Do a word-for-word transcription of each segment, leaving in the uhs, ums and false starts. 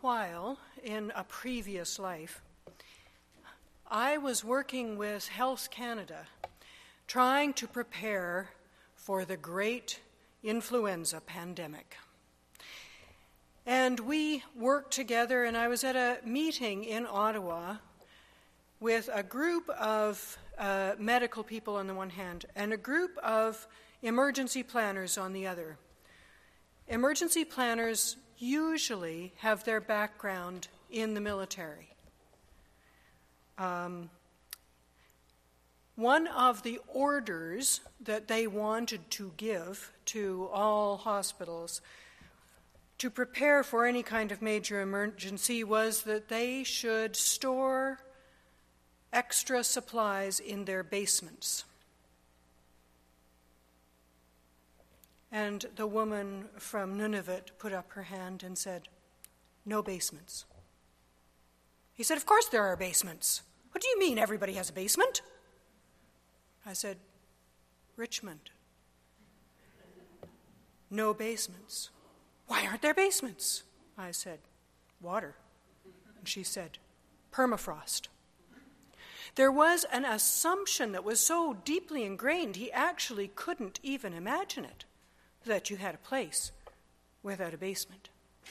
while, in a previous life, I was working with Health Canada, trying to prepare for the great influenza pandemic. And we worked together, and I was at a meeting in Ottawa with a group of uh, medical people on the one hand and a group of emergency planners on the other. Emergency planners usually have their background in the military. Um, one of the orders that they wanted to give to all hospitals to prepare for any kind of major emergency was that they should store extra supplies in their basements. And the woman from Nunavut put up her hand and said, "No basements." He said, "Of course there are basements. What do you mean everybody has a basement?" I said, "Richmond. No basements." "Why aren't there basements?" I said, "Water." And she said, "Permafrost." There was an assumption that was so deeply ingrained, he actually couldn't even imagine it, that you had a place without a basement.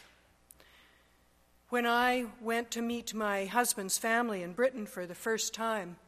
When I went to meet my husband's family in Britain for the first time,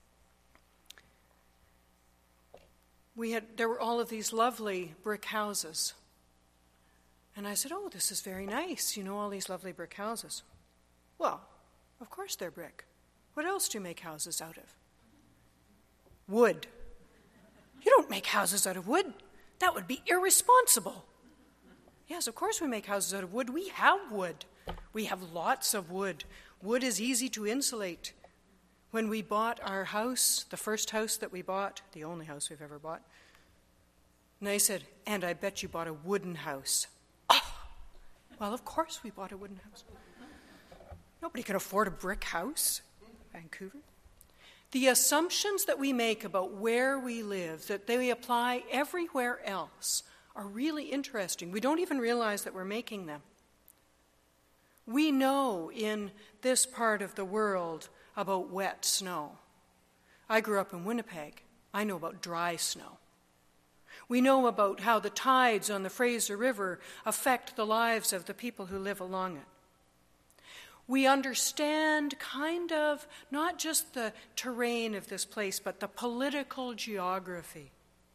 we had there were all of these lovely brick houses. And I said, "Oh, this is very nice, you know, all these lovely brick houses." "Well, of course they're brick. What else do you make houses out of?" "Wood." "You don't make houses out of wood. That would be irresponsible." "Yes, of course we make houses out of wood. We have wood. We have lots of wood. Wood is easy to insulate. When we bought our house, the first house that we bought, the only house we've ever bought, and I said, "And I bet you bought a wooden house." "Oh, well, of course we bought a wooden house. Nobody can afford a brick house." Vancouver. The assumptions that we make about where we live, that they apply everywhere else, are really interesting. We don't even realize that we're making them. We know in this part of the world about wet snow. I grew up in Winnipeg. I know about dry snow. We know about how the tides on the Fraser River affect the lives of the people who live along it. We understand kind of not just the terrain of this place, but the political geography.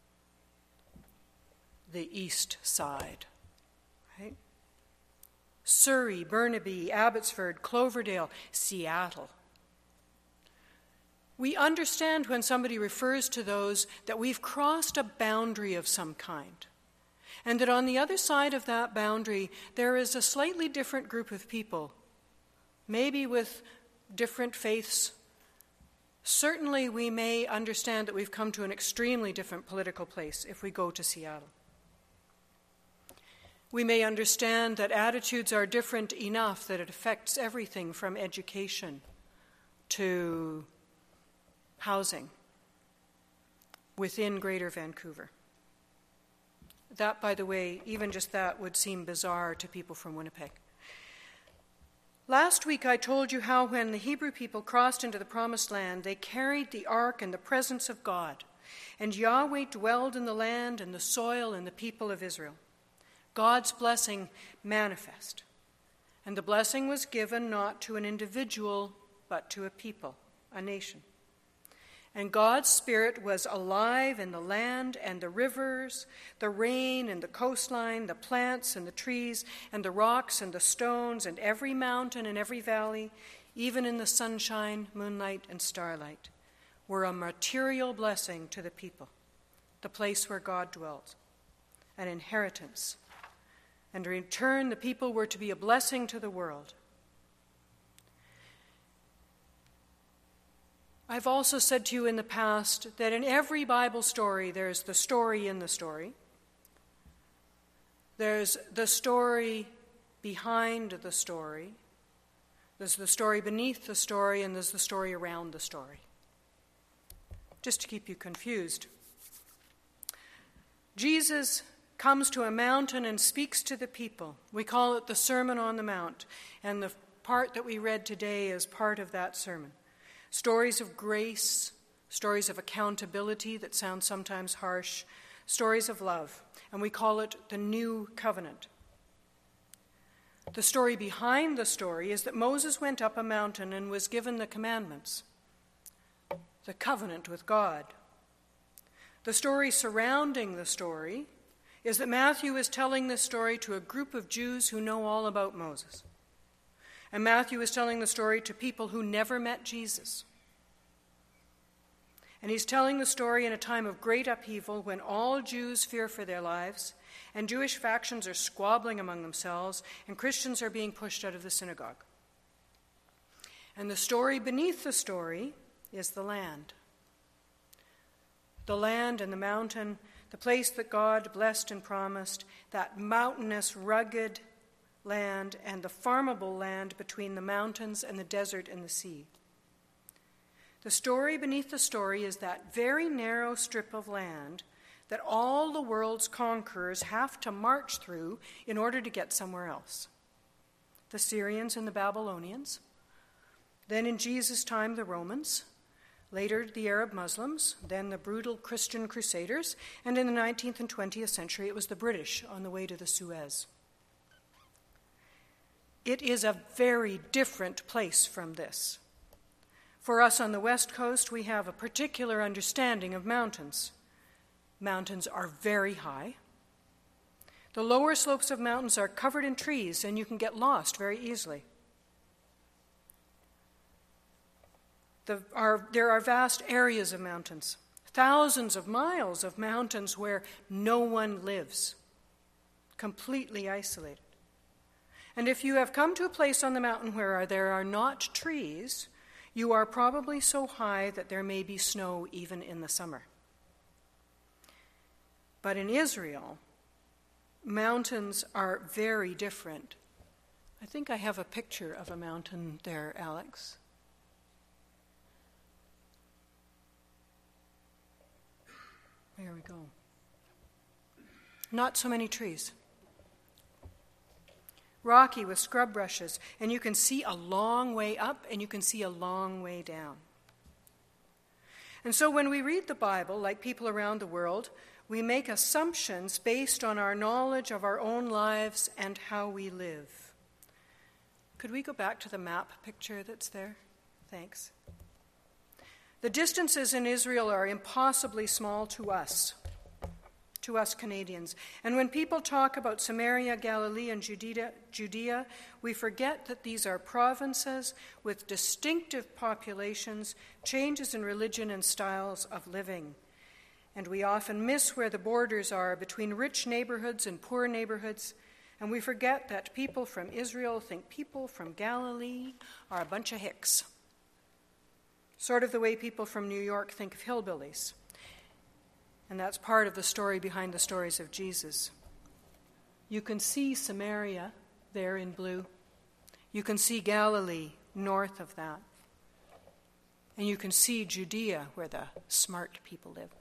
The east side, right? Surrey, Burnaby, Abbotsford, Cloverdale, Seattle. We understand when somebody refers to those that we've crossed a boundary of some kind, and that on the other side of that boundary there is a slightly different group of people, maybe with different faiths. Certainly we may understand that we've come to an extremely different political place if we go to Seattle. We may understand that attitudes are different enough that it affects everything from education to housing within Greater Vancouver. That, by the way, even just that would seem bizarre to people from Winnipeg. Last week I told you how when the Hebrew people crossed into the Promised Land, they carried the ark and the presence of God, and Yahweh dwelled in the land and the soil and the people of Israel. God's blessing manifest, and the blessing was given not to an individual, but to a people, a nation. And God's Spirit was alive in the land and the rivers, the rain and the coastline, the plants and the trees, and the rocks and the stones, and every mountain and every valley, even in the sunshine, moonlight, and starlight, were a material blessing to the people, the place where God dwelt, an inheritance. And in return, the people were to be a blessing to the world. I've also said to you in the past that in every Bible story, there's the story in the story. There's the story behind the story. There's the story beneath the story, and there's the story around the story. Just to keep you confused. Jesus comes to a mountain and speaks to the people. We call it the Sermon on the Mount, and the part that we read today is part of that sermon. Stories of grace, stories of accountability that sound sometimes harsh, stories of love, and we call it the New Covenant. The story behind the story is that Moses went up a mountain and was given the commandments, the covenant with God. The story surrounding the story is that Matthew is telling this story to a group of Jews who know all about Moses. And Matthew is telling the story to people who never met Jesus. And he's telling the story in a time of great upheaval when all Jews fear for their lives, and Jewish factions are squabbling among themselves, and Christians are being pushed out of the synagogue. And the story beneath the story is the land. The land and the mountain, the place that God blessed and promised, that mountainous, rugged land and the farmable land between the mountains and the desert and the sea. The story beneath the story is that very narrow strip of land that all the world's conquerors have to march through in order to get somewhere else. The Syrians and the Babylonians, then in Jesus' time the Romans, later the Arab Muslims, then the brutal Christian Crusaders, and in the nineteenth and twentieth century it was the British on the way to the Suez. It is a very different place from this. For us on the West Coast, we have a particular understanding of mountains. Mountains are very high. The lower slopes of mountains are covered in trees, and you can get lost very easily. The, are, there are vast areas of mountains, thousands of miles of mountains where no one lives, completely isolated. And if you have come to a place on the mountain where there are not trees, you are probably so high that there may be snow even in the summer. But in Israel, mountains are very different. I think I have a picture of a mountain there, Alex. There we go. Not so many trees. Rocky with scrub brushes, and you can see a long way up and you can see a long way down. And so when we read the Bible, like people around the world, we make assumptions based on our knowledge of our own lives and how we live. Could we go back to the map picture that's there? Thanks. The distances in Israel are impossibly small to us, to us Canadians. And when people talk about Samaria, Galilee, and Judea, Judea, we forget that these are provinces with distinctive populations, changes in religion and styles of living. And we often miss where the borders are between rich neighborhoods and poor neighborhoods, and we forget that people from Israel think people from Galilee are a bunch of hicks. Sort of the way people from New York think of hillbillies. And that's part of the story behind the stories of Jesus. You can see Samaria there in blue. You can see Galilee north of that. And you can see Judea where the smart people live,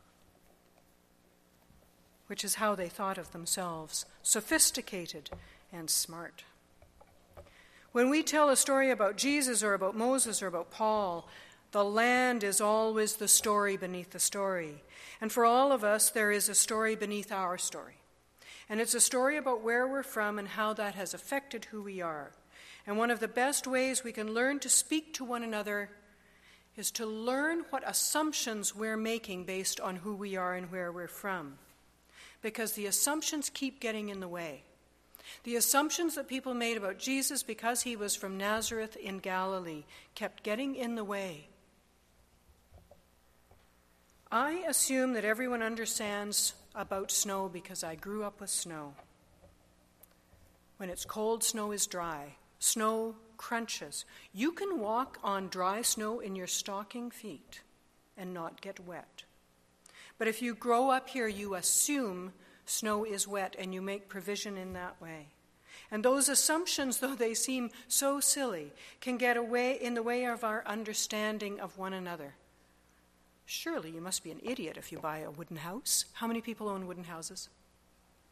which is how they thought of themselves, sophisticated and smart. When we tell a story about Jesus or about Moses or about Paul, the land is always the story beneath the story. And for all of us, there is a story beneath our story. And it's a story about where we're from and how that has affected who we are. And one of the best ways we can learn to speak to one another is to learn what assumptions we're making based on who we are and where we're from. Because the assumptions keep getting in the way. The assumptions that people made about Jesus because he was from Nazareth in Galilee kept getting in the way. I assume that everyone understands about snow because I grew up with snow. When it's cold, snow is dry. Snow crunches. You can walk on dry snow in your stocking feet and not get wet. But if you grow up here, you assume snow is wet and you make provision in that way. And those assumptions, though they seem so silly, can get away in the way of our understanding of one another. Surely you must be an idiot if you buy a wooden house. How many people own wooden houses?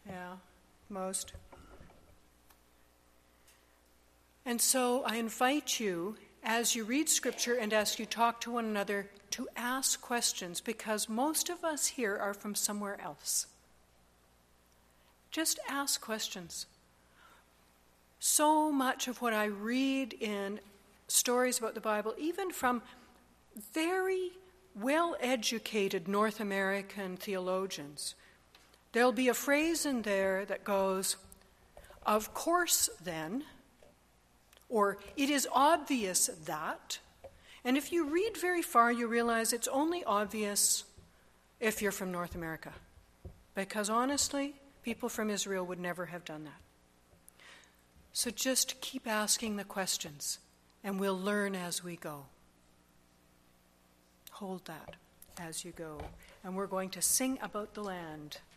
Yeah, most. And so I invite you, as you read Scripture and as you talk to one another, to ask questions, because most of us here are from somewhere else. Just ask questions. So much of what I read in stories about the Bible, even from very well-educated North American theologians, there'll be a phrase in there that goes, "Of course then," or "it is obvious that." And if you read very far, you realize it's only obvious if you're from North America. Because honestly, people from Israel would never have done that. So just keep asking the questions, and we'll learn as we go. Hold that as you go. And we're going to sing about the land.